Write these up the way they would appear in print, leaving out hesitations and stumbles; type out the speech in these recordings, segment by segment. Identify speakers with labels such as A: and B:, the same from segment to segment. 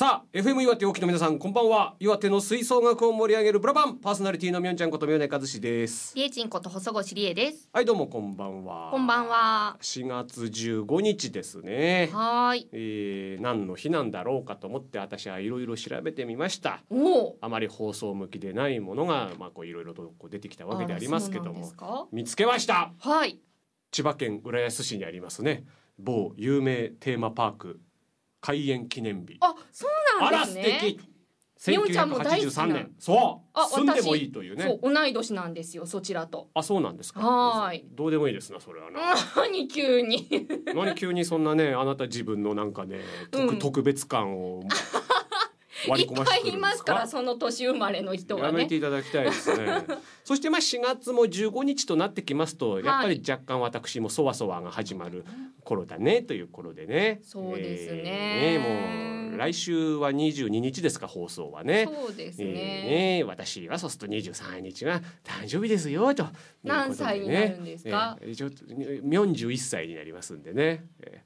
A: さあ FM 岩手沖の皆さんこんばんは。岩手の吹奏楽を盛り上げるブラバンパーソナリティのみょんちゃんこと宮根和志です。
B: りえちんこと細越理恵です。
A: はいどうもこんばんは。
B: こんばんは。
A: 4月15日ですね。
B: はい、
A: 何の日なんだろうかと思って私はいろいろ調べてみました。
B: お
A: あまり放送向きでないものがこういろいろとこう出てきたわけでありますけども、見つけました。
B: はい、
A: 千葉県浦安市にありますね某有名テーマパーク開園記念日。
B: あ、そうなんですね。
A: あら素敵。1983年。そう住んでもいいというね。
B: そう同い年なんですよそちらと。
A: あ、そうなんですか。
B: はい。
A: どうでもいいですなそれはな。
B: 何急に
A: 何急にそんなねあなた自分のなんかね特別感を割り込ませてくるんですか。いっぱいいますからその年生まれの人がね。 やめていただきたいですね。そして4月も15日となってきますとやっぱり若干私もそわそわが始まる頃だねという頃でね。
B: そうですね。
A: もう来週は22日ですか放送はね。
B: そうですね。
A: 私はそうすると23日が誕生日ですよということで、ね。
B: 何歳になるんですか。
A: ちょっと41歳になりますんでね。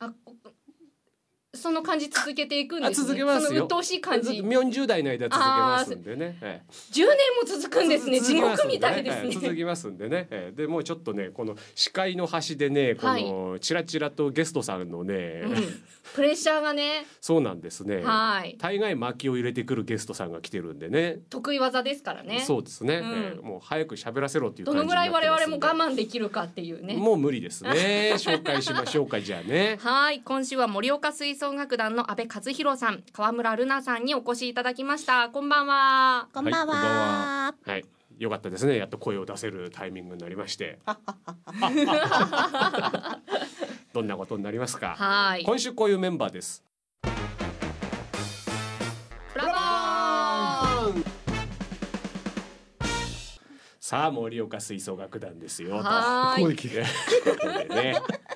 B: その感じ続けていくんですね。
A: 続けますよ。
B: その鬱陶しい感じ。
A: 40代の間続けますんでね。
B: 10年も続くんですね。地獄みたいですね。
A: 続きますんでね。でもうちょっとねこの視界の端でねこのチラチラとゲストさんのね、
B: プレッシャーがね。
A: そうなんですね。
B: はい。
A: 大概薪を入れてくるゲストさんが来てるんでね。
B: 得意技ですからね。
A: そうですね。もう早く喋らせろっていう感じになってますんで。
B: どのぐらい我々も我慢できるかっていうね。
A: もう無理ですね。紹介しましょうかじゃあね。
B: はい。今週は盛岡吹奏楽団の阿部和弘さん、川村瑠奈さんにお越しいただきました。こんばんは。
C: こんばんは。
A: はい。よかったですね。やっと声を出せるタイミングになりまして。どんなことになりますか。
B: はい。
A: 今週こういうメンバーです。
B: ブラボー。
A: さあ盛岡吹奏楽団ですよ。
B: はい。
A: ここでね。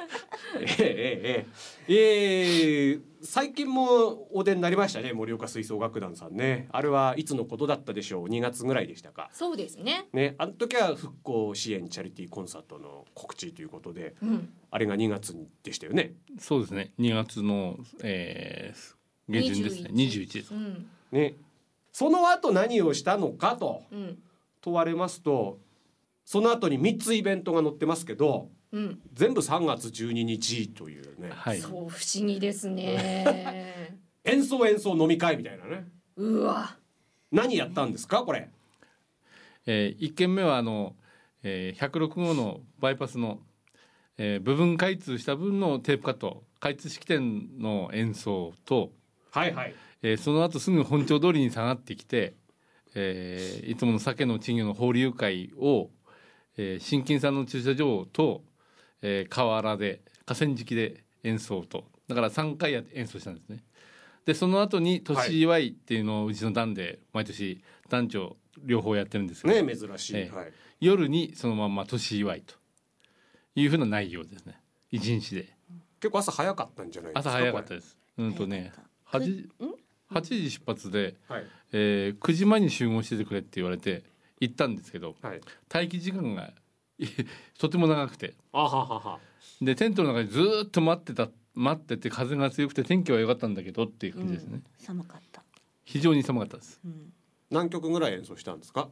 A: 最近もお出になりましたね盛岡吹奏楽団さんね。あれはいつのことだったでしょう。2月ぐらいでしたか。
B: そうですね。
A: ね、あの時は復興支援チャリティーコンサートの告知ということで、あれが2月でしたよね。
D: そうですね。2月の、下旬ですね。21です、
A: ね。その後何をしたのかと問われますと、その後に3つイベントが載ってますけど。全部3月12日というね、
D: はい、
B: そう不思議ですね。
A: 演奏飲み会みたいなね。
B: うわ、
A: 何やったんですかこれ。
D: 1件目は106号のバイパスの、部分開通した分のテープカット開通式典の演奏と、
A: はいはい、
D: その後すぐ本町通りに下がってきて、いつもの鮭の稚魚の放流会を、新金さんの駐車場と河原で河川敷で演奏とだから3回演奏したんですね。でその後に年祝いっていうのをうちの団で毎年団長両方やってるんですけど、
A: ね、珍しい、
D: 夜にそのまんま年祝いというふうな内容ですね。一日で
A: 結構朝早かったんじゃないですか。
D: 朝早かったです。8時出発で、9時前に集合しててくれって言われて行ったんですけど、待機時間がとても長くて、でテントの中にずっと待ってて風が強くて天気は良かったんだけどっていう感じですね。
C: 寒かった。
D: 非常に寒かったです。
A: 何曲ぐらい演奏したんですか。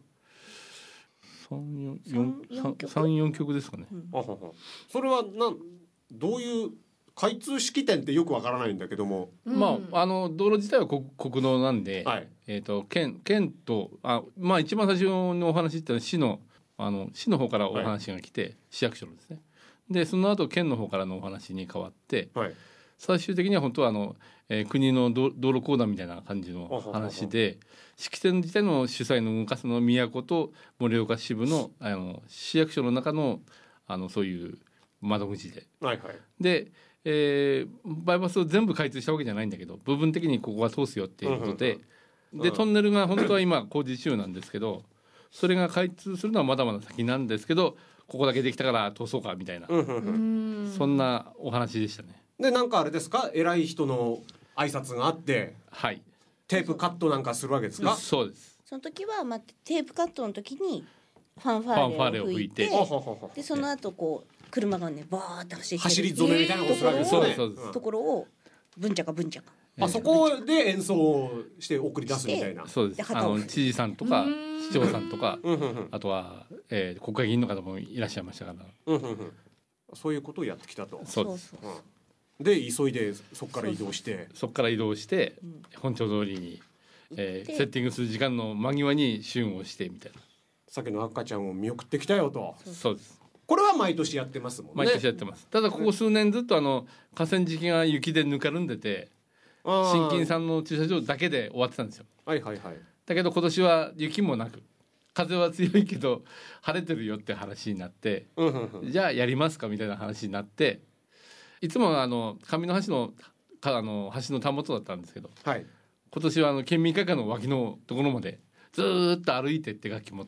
D: 3、4曲ですかね。
A: それはどういう開通式典ってよくわからないんだけども、
D: 道路自体は国道なんで、県と一番最初のお話ってのは市の方からお話が来て、市役所のですね。でその後県の方からのお話に変わって、最終的には本当は国の道路公団みたいな感じの話で、式典自体の主催の動かすのは都と盛岡支部の市役所の中のそういう窓口で、で、バイパスを全部開通したわけじゃないんだけど部分的にここは通すよっていうことで、でトンネルが本当は今工事中なんですけど、それが開通するのはまだまだ先なんですけど、ここだけできたから通そうかみたいな、そんなお話でしたね。
A: でなんかあれですか、偉い人の挨拶があって、テープカットなんかするわけですか。
D: そうです。
C: その時はテープカットの時にファンファーレを吹いて、でその後こう車がねバーって走り
A: 初めみたいなことするわけですね。
C: ところをブンチャカブンチャカ
A: あそこで演奏して送り出すみたいな。
D: そうです。知事さんとか市長さんとか、あとは、国会議員の方もいらっしゃいましたから、
A: そういうことをやってきたと。
D: そうです。
A: で急いでそこから移動して、
D: 本庁通りに、セッティングする時間の間際に旬をしてみたいな。
A: さっきの赤ちゃんを見送ってきたよと。
D: そうです。
A: これは毎年やってますもんね。
D: 毎年やってます。ただここ数年ずっと河川敷が雪でぬかるんでて、新金さんの駐車場だけで終わってたんですよ。だけど今年は雪もなく、風は強いけど晴れてるよって話になって、じゃあやりますかみたいな話になって、いつも上の橋の橋のたもとだったんですけど、今年は県民会館の脇のところまでずっと歩いてって楽器持って。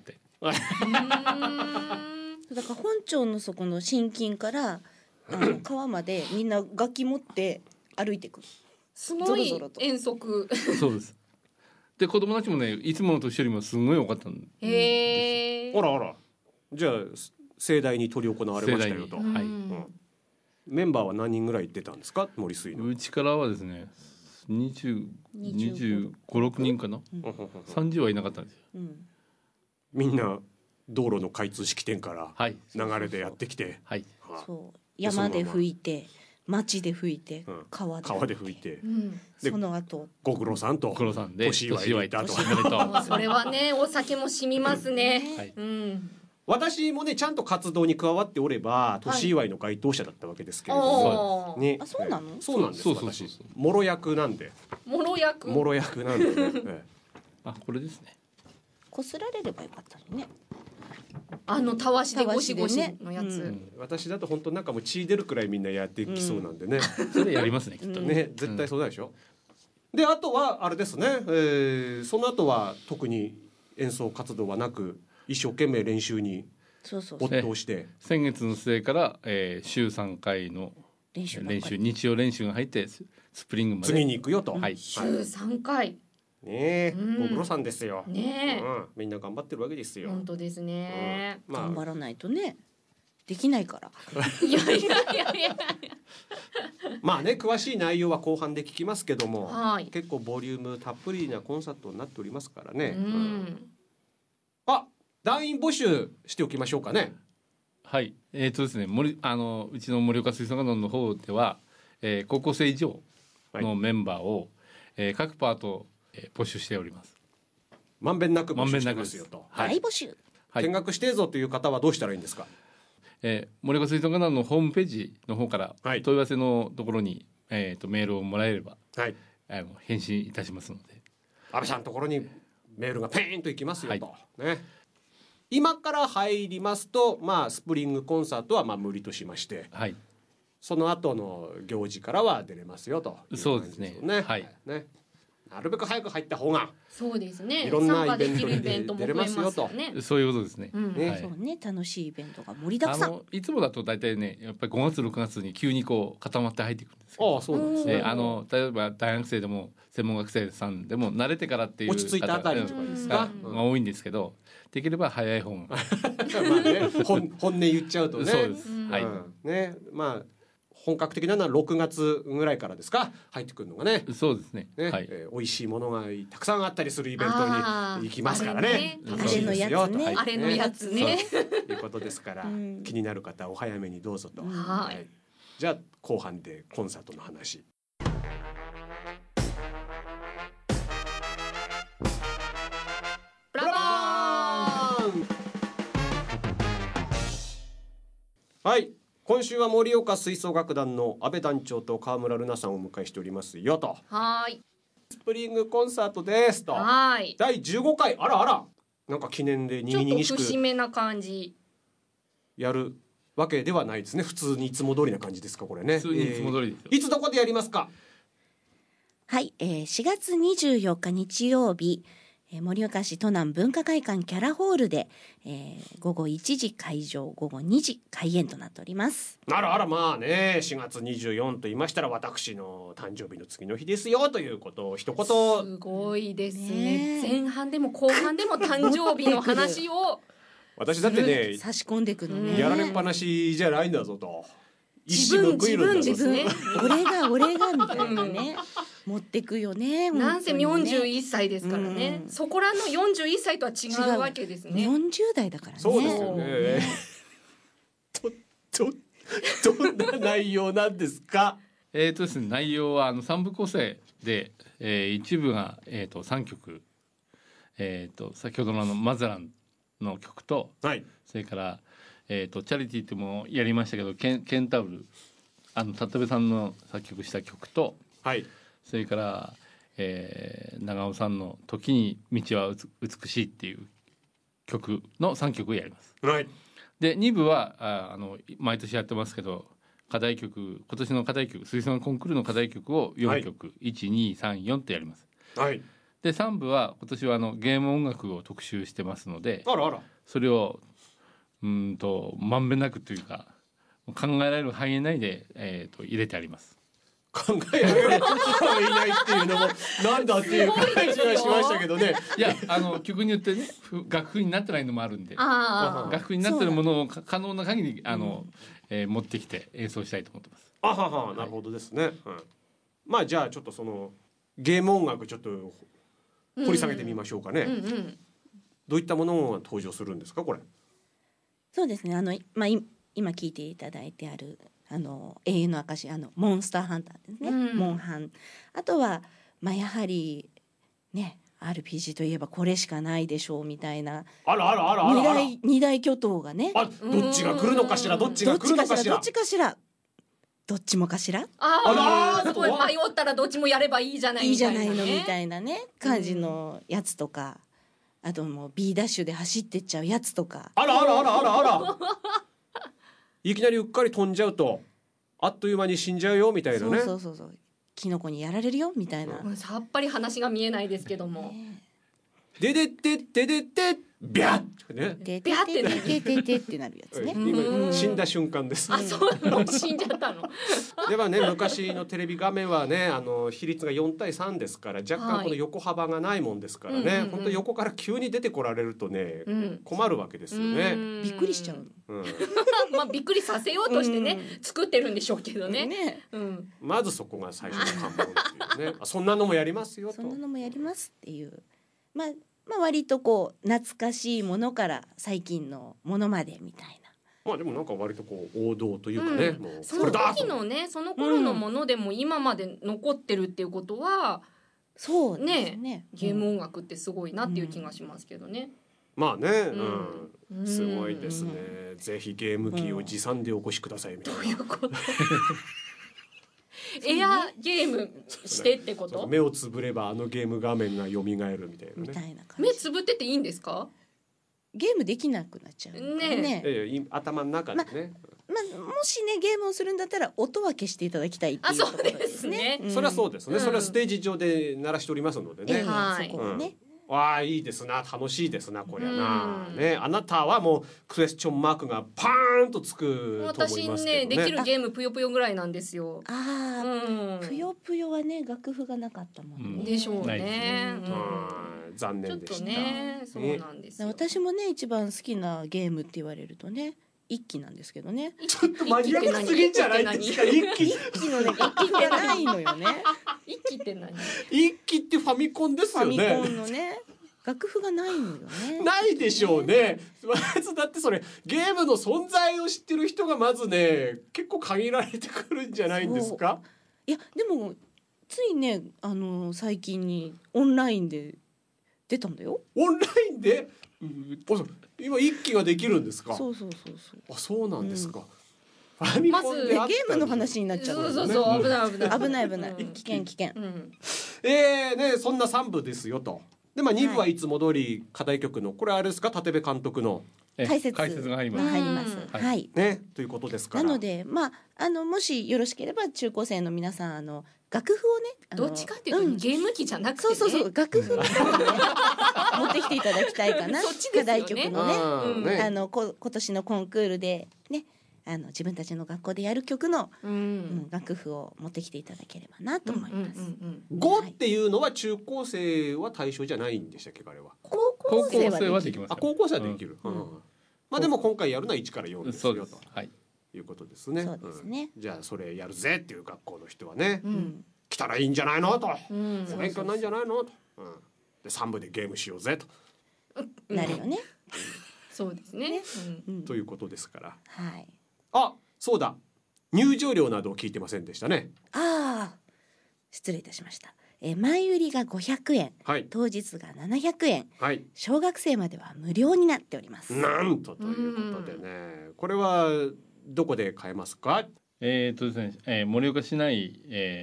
C: だから本庁のそこの新金から川までみんな楽器持って歩いてくる。
B: すごい遠足。
D: そうです。で子供たちもね、いつもの年よりもすごい多かったんです。
A: あらじゃあ盛大に執り行われましたよと。メンバーは何人ぐらい出たんですか、森水の。
D: うちからはですね、25、6人かな、30はいなかったんですよ。
A: みんな道路の開通式典から流れでやってきて、
C: そう山で吹いて町で吹いて、川で
A: 吹いて、
C: その後
A: ご苦労さんと年祝いと
B: それはね、お酒も染みますね。
A: 私もねちゃんと活動に加わっておれば年祝いの該当者だったわけですけれども、
C: あ、そうなの？
A: そうなんです。私もろ役なんで。もろ役なんで。
D: あ、これですね。
C: こすられればよかったのね。
B: たわしでゴシゴシのやつ。
A: 私だと本当なんかもう血出るくらいみんなやってきそうなんでね。
D: それやりますねきっと
A: ね。絶対そうだでしょ。であとはあれですね。その後は特に演奏活動はなく一生懸命練習に没頭して、
D: 先月の末から週3回の練習、日曜練習が入ってスプリングまで
A: 次に行くよと。
B: 週3回。
A: ねえ、ご苦労さんですよ。ねえ、みんな頑張ってるわけですよ。
B: 本当ですね。
C: 頑張らないとね、できないから。
B: いや。
A: まあね、詳しい内容は後半で聞きますけども、結構ボリュームたっぷりなコンサートになっておりますからね。あ、団員募集しておきましょうかね。
D: はい、ですね、うちの盛岡吹奏楽団の方では、高校生以上のメンバーを、各パート募集しております。
A: まんべんなく募集してますよと。
C: 大募集。
A: 見学してぞという方はどうしたらいいんですか。
D: 盛岡吹奏楽団のホームページの方から問い合わせのところに、メールをもらえれば、返信いたしますので。
A: 安倍さんのところにメールがペーンといきますよと。ね。今から入りますと、スプリングコンサートは無理としまして、その後の行事からは出れますよと。
D: そうですね。
A: ね。なるべく早く入った方が、
B: そうですね。
A: いろんなイベントに出れますよと。
D: そういうことですね。
C: そうね、楽しいイベントが盛りだくさん。
D: いつもだと大体ね、やっぱり5月6月に急にこう固まって入ってくるんですけ
A: ど。そうなんですね。
D: 例えば大学生でも専門学生さんでも慣れてからっていう
A: 落ち着いたあたりとかですか。
D: が多いんですけど、できれば早い方が。
A: 本音言っちゃうとね。
D: そうです。
A: ね、本格的なのは6月ぐらいからですか、入ってくるのがね。
D: そうですね。
A: 美味しいものがたくさんあったりするイベントに行きますからね。楽しいですよと。
B: あれのやつね。
A: ということですから、気になる方お早めにどうぞと。じゃあ後半でコンサートの話。
B: ブラボー。
A: はい。今週は盛岡吹奏楽団の安倍団長と川村瑠奈さんをお迎えしておりますよと。スプリングコンサートですと。第15回、あらなんか記念でにぎにぎしく
B: ちょっと節目な感じ
A: やるわけではないですね。普通にいつも通りな感じですか、これね。
D: 普通にいつも通りですよ。
A: いつどこでやりますか。
C: はい、4月24日日曜日、盛岡市都南文化会館キャラホールで、午後1時会場、午後2時開演となっております。
A: あらまあね、4月24と言いましたら私の誕生日の次の日ですよということを一言。
B: すごいですね。前半でも後半でも誕生日の話を
A: 私だってね、
C: 差し込んでくるね。
A: やられっぱなしじゃないんだぞと。一矢報いるんだぞ。
B: 自分ですね。
C: 俺がみたいなね。 持ってくよね。
B: なんせ41歳ですからね、そこらの41歳とは違うわけですね。
C: 40代だからね。
A: そうですよね。どんな内容なんですか。
D: ですね、内容は3部構成で、一部が、3曲、先ほどのマゼランの曲と、
A: はい、
D: それから、チャリティーってもやりましたけどケンタウル立部さんの作曲した曲と、
A: はい、
D: それから、長尾さんの「時に道は美しい」っていう曲の3曲をやります。
A: はい、
D: で2部は毎年やってますけど課題曲、今年の課題曲吹奏楽コンクールの課題曲を4曲、はい、1234ってやります。
A: はい、
D: で3部は今年はゲーム音楽を特集してますので、
A: あらあら、
D: それをまんべんなくというか考えられる範囲内で、入れてあります。
A: 考えられる範囲内っていうのもなんだっていう感じがしましたけどね。
D: いや曲によってね楽譜になってないのもあるんで、楽譜になってるものを可能な限り持ってきて演奏したいと思ってます。
A: あはは、なるほどですね。はい、まあじゃあちょっとそのゲーム音楽ちょっと掘り下げてみましょうかね。どういったものが登場するんですかこれ。
C: そうですね、今聞いていただいてある永遠の証モンスターハンターですね、モンハン。あとは、やはりね RPG といえばこれしかないでしょうみたいな、二大巨頭がね、
A: どっちが来るのかしら、どっちが来るのかしら、
C: どっちかしら、どっちもかしら、
B: すごい迷ったらどっちもやればいいじゃないみたいなね、
C: いいじゃないのみたいなね感じのやつとか、あともう B ダッシュで走ってっちゃうやつとか、
A: あらいきなりうっかり飛んじゃうとあっという間に死んじゃうよみたいなね。
C: そうキノコにやられるよみたいな、
B: さっぱり話が見えないですけども、
A: ででってででってビャッね、
C: ででででででってなるやつね。
A: 今死んだ瞬間です。
B: あ、そうもう死んじゃったの。
A: ではね、昔のテレビ画面はね比率が4対3ですから、若干この横幅がないもんですからね、本当横から急に出てこられるとね、困るわけですよね。
C: びっくりしちゃうの。
B: まあびっくりさせようとしてね作ってるんでしょうけどね。
A: まずそこが最初の関門っていうね。そんなのもやりますよと。
C: そんなのもやりますっていう、まあ割とこう懐かしいものから最近のものまでみたいな。
A: まあでもなんか割とこう王道というかね、もう
B: その時のね、その頃のものでも今まで残ってるっていうことは、
C: そうですね、
B: ゲーム音楽ってすごいなっていう気がしますけどね。
A: まあね、すごいですね。ぜひゲーム機を持参でお越しくださいみたいな。
B: どういうこと？エアゲームしてってこと？
A: 目をつぶればゲーム画面が蘇るみたいなね。
B: 目つぶってていいんですか？
C: ゲームできなくなっちゃうね。
A: 頭の中でね。
C: もしねゲームをするんだったら音は消していただきたいっていうところですね。
A: それはそうですね。それはステージ上で鳴らしておりますのでね。
C: そこはね。
A: わあいいですな、楽しいですなこりゃな、ね、あなたはもうクエスチョンマークがパーンとつくと思いますけどね。
B: 私ねできるゲームぷよぷよぐらいなんですよ。
C: ぷよぷよはね楽譜がなかったもんね。
B: でしょうね。
A: 残念でした。
B: ちょっとね、そうなんですよ。
C: 私もね一番好きなゲームって言われるとね一期なんですけどね。
A: ちょっとマニアックすぎんじゃないですか。一
C: 期のね楽譜がないのよね。
B: 一期って何？
A: 一期ってファミコンですよね。
C: ファミコンのね楽譜がないのよね。
A: ないでしょうね。まずだってそれゲームの存在を知ってる人がまずね結構限られてくるんじゃないんですか。
C: いやでもついね最近にオンラインで出たんだよ。
A: オンラインで、今一期ができるんですか。
C: そう。
A: あ、そうなんですか。
C: まずゲームの話になっちゃう。
B: そう危ない
C: 危険。
A: ねそんな3部ですよと。で2部はいつも通り課題曲のこれあれですか、立部監督の
C: 解説
D: が入ります。
C: 入ります。はい。
A: ねということですから。
C: なのでもしよろしければ中高生の皆さん楽譜をね
B: どっちかっていうとゲーム機じゃなくてね。
C: そう楽譜の方をね持ってきていただきたいかな。課題曲のね今年のコンクールでね自分たちの学校でやる曲の楽譜を持ってきていただければなと思います。
A: 5っていうのは中高生は対象じゃないんでしたっけ、あれは。
C: 高校生は
D: できます。
A: 高校生はできる。まあでも今回やるのは1から4ですよということですね。
C: そうですね。
A: じゃあそれやるぜっていう学校の人はね、 来たらいいんじゃないのと、勉強なんじゃないのと、で3部でゲームしようぜと
C: なるよね。
B: そうですね、
A: ということですから、
C: はい、
A: あ、そうだ、入場料などを聞いてませんでしたね。
C: ああ、失礼いたしました。前売りが500円、はい、当日が700円、はい、小学生までは無料になっております。
A: なんとということでね、これはどこで買えますか？
D: ですね、盛岡市内、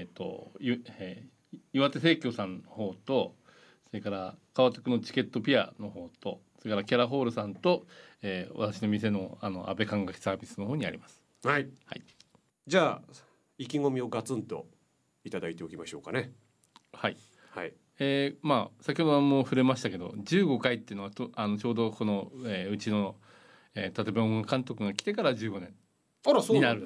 D: 岩手生協さんの方と、それから川徳のチケットピアの方と、それからキャラホールさんと、私の店の安倍管楽器サービスの方にあります。
A: はい、はい、じゃあ意気込みをガツンといただいておきましょうかね。
D: はい、
A: はい、
D: まあ先ほども触れましたけど、15回っていうのはちょうどこの、うちの、立部音楽監督が来てから15年になるんです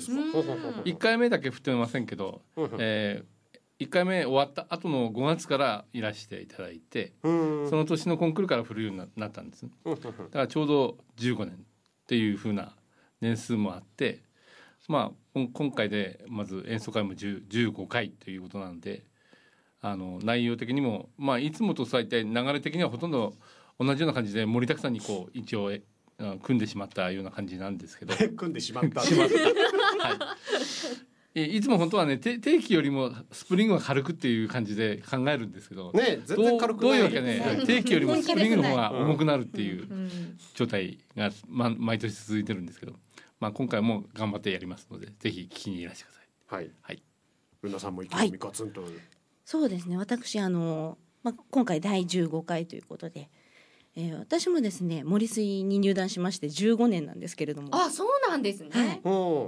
D: 。1回目だけ振ってませんけど、1回目終わった後の5月からいらしていただいて、その年のコンクールから振るようになったんです。だからちょうど15年っていう風な年数もあって、まあ今回でまず演奏会も15回ということなんで、内容的にも、まあ、いつもと大体流れ的にはほとんど同じような感じで盛りだくさんにこう一応組んでしまったような感じなんですけど
A: 組んでしまった
D: はい、いつも本当はね定期よりもスプリングが軽くっていう感じで考えるんですけど、
A: ね、全然軽くない。
D: どういうわけね、定期よりもスプリングの方が重くなるっていう状態が、毎年続いてるんですけど、まあ、今回も頑張ってやりますので、ぜひ聞きにいらしてください。
A: はい、はい、ルナさんも意気込みガツンと。
C: そうですね、私今回第15回ということで、私もですね森水に入団しまして15年なんですけれども。
B: あ、そうなんですね、
C: はい、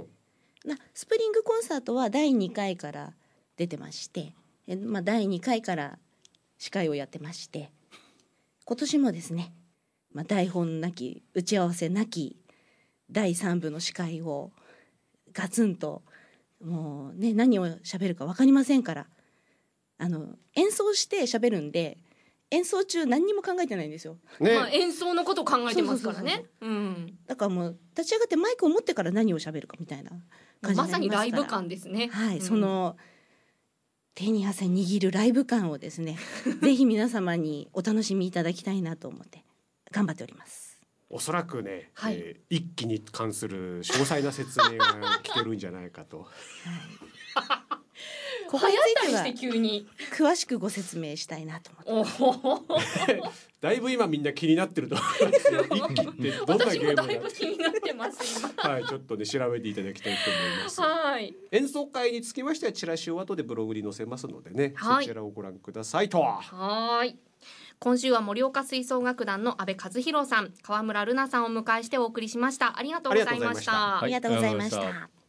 C: スプリングコンサートは第2回から出てまして、第2回から司会をやってまして、今年もですね、台本なき打ち合わせなき第3部の司会をガツンと、もうね、何を喋るか分かりませんから、演奏して喋るんで、演奏中何にも考えてないんですよ、
B: ね、演奏のこと考えてますからね。
C: だからもう立ち上がってマイクを持ってから何を喋るかみたいな感じになりますから、
B: まさにライブ感ですね。
C: はい、その手に汗握るライブ感をですねぜひ皆様にお楽しみいただきたいなと思って頑張っております。
A: おそらくね、一期に関する詳細な説明が聞けるんじゃないかと、はい
C: ここについては急に詳しくご説明したいなと思って
A: だいぶ今みんな気になってると思いますよ。一期ってどんなゲームだ。
B: 私もだいぶ気になってます
A: 今はい、ちょっとね調べていただきたいと思います。
B: はい、
A: 演奏会につきましてはチラシを後でブログに載せますのでね、そちらをご覧くださいと。
B: はい、今週は盛岡吹奏楽団の阿部和弘さん、川村瑠奈さんをお迎えしてお送りしました。ありがとうございました。
C: ありがとうございました。